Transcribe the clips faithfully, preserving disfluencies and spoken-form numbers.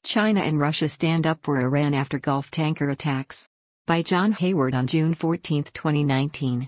China and Russia stand up for Iran after Gulf tanker attacks. By John Hayward on June fourteenth, twenty nineteen.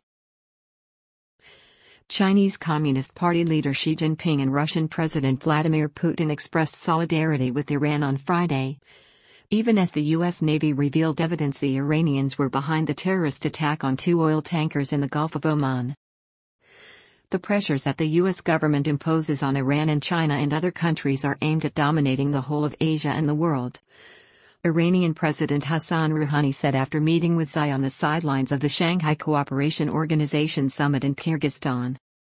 Chinese Communist Party leader Xi Jinping and Russian President Vladimir Putin expressed solidarity with Iran on Friday, even as the U S Navy revealed evidence the Iranians were behind the terrorist attack on two oil tankers in the Gulf of Oman. The pressures that the U S government imposes on Iran and China and other countries are aimed at dominating the whole of Asia and the world, Iranian President Hassan Rouhani said after meeting with Xi on the sidelines of the Shanghai Cooperation Organization summit in Kyrgyzstan.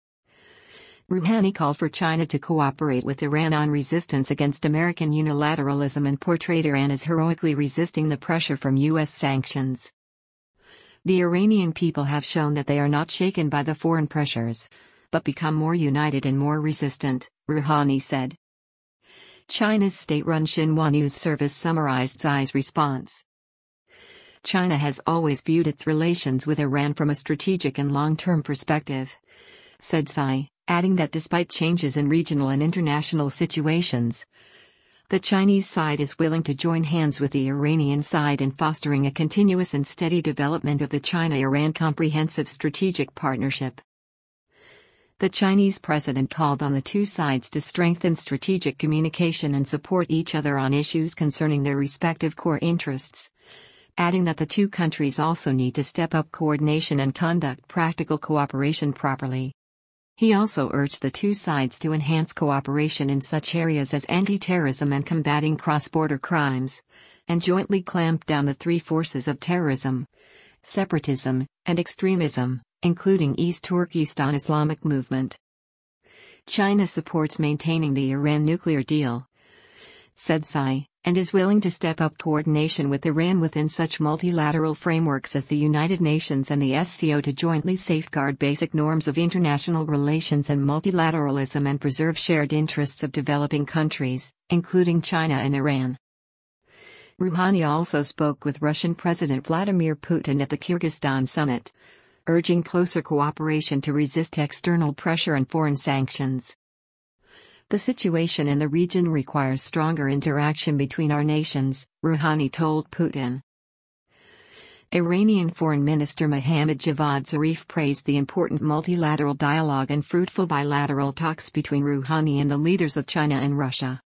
Rouhani called for China to cooperate with Iran on resistance against American unilateralism and portrayed Iran as heroically resisting the pressure from U S sanctions. The Iranian people have shown that they are not shaken by the foreign pressures, but become more united and more resistant, Rouhani said. China's state-run Xinhua News Service summarized Xi's response. China has always viewed its relations with Iran from a strategic and long-term perspective, said Xi, adding that despite changes in regional and international situations, the Chinese side is willing to join hands with the Iranian side in fostering a continuous and steady development of the China-Iran Comprehensive Strategic Partnership. The Chinese president called on the two sides to strengthen strategic communication and support each other on issues concerning their respective core interests, adding that the two countries also need to step up coordination and conduct practical cooperation properly. He also urged the two sides to enhance cooperation in such areas as anti-terrorism and combating cross-border crimes, and jointly clamp down the three forces of terrorism, separatism, and extremism, including East Turkestan Islamic movement. China supports maintaining the Iran nuclear deal, said Xi, and is willing to step up coordination with Iran within such multilateral frameworks as the United Nations and the S C O to jointly safeguard basic norms of international relations and multilateralism and preserve shared interests of developing countries, including China and Iran. Rouhani also spoke with Russian President Vladimir Putin at the Kyrgyzstan summit, urging closer cooperation to resist external pressure and foreign sanctions. The situation in the region requires stronger interaction between our nations, Rouhani told Putin. Iranian Foreign Minister Mohammad Javad Zarif praised the important multilateral dialogue and fruitful bilateral talks between Rouhani and the leaders of China and Russia.